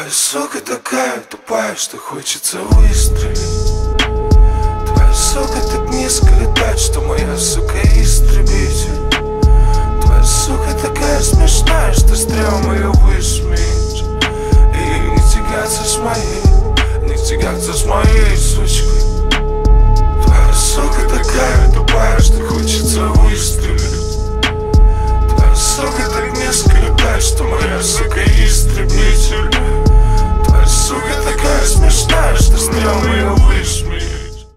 Твоя сука такая тупая, что хочется выстрелить. Твоя сука так низко летает, что моя сука истребитель. Твоя сука такая смешная, что стрём ее высмеять. И не тягаться с моей, не тягаться с моей сучкой.